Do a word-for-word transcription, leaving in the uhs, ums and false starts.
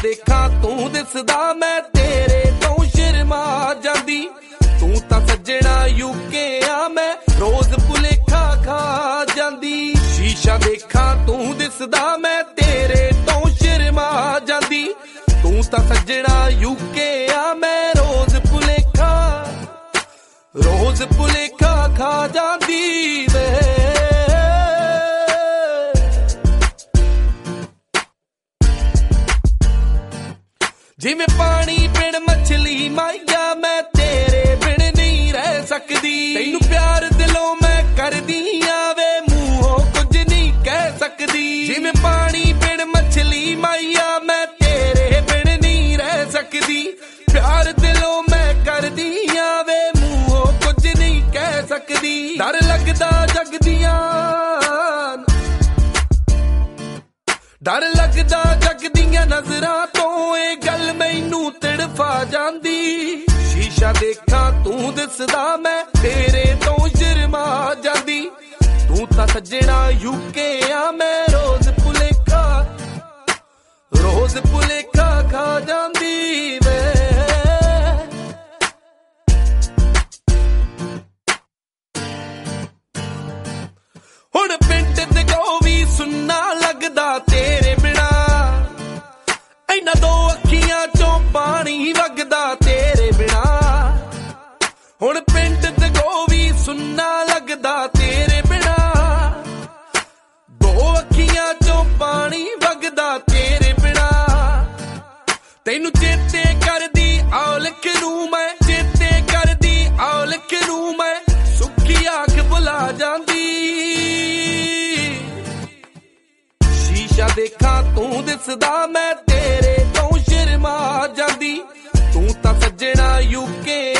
देखा तू दिसदा मैं तेरे तो शर्मा जांदी तू तां सज्जणा यूके आ मैं रोज भुलेखा खा जांदी शीशा देखा तू दिसदा मैं तेरे तो शर्मा जांदी तू तां सज्जणा यूके आ मैं रोज भुलेखा रोज भुलेखा खा जांदी वे जिवें पानी बिन मछली माइया मैं तेरे बिन नहीं रह सकदी तैनू प्यार दिलों मैं करदी आवे मूहों कुछ नहीं कह सकदी जिवें पानी बिन मछली माइया मैं तेरे बिन नहीं रह सकदी प्यार दिलों मैं करदी आवे मूहों कुछ नहीं कह सकदी डर लगदा जग दियां डर लगदा जग दियां नजरां तो ए गल मैनू तड़फा जांदी शीशा देखा तू दिसदा मैं तेरे तो शर्मा जांदी तू तां सज्जणा यूके आ मैं रोज भुलेखा रोज भुलेखा खा जांदी वे हुण पिंड ते गोवी सुन्ना लगदा तेरे बिना इन्हां दो अखियां चों पानी वगदा तेरे बिना हुण पिंड ते गोवी सुन्ना लगदा तेरे बिना दो अखियां चों पानी वगदा तेरे बिना तैनू चेते करदी औलख नू मैं चेते करदी औलख नू मैं सुखी आख बुला जांदी शीशा देखा तू दिसदा मैं तेरे तो शर्मा जांदी तू तां सज्जणा यूके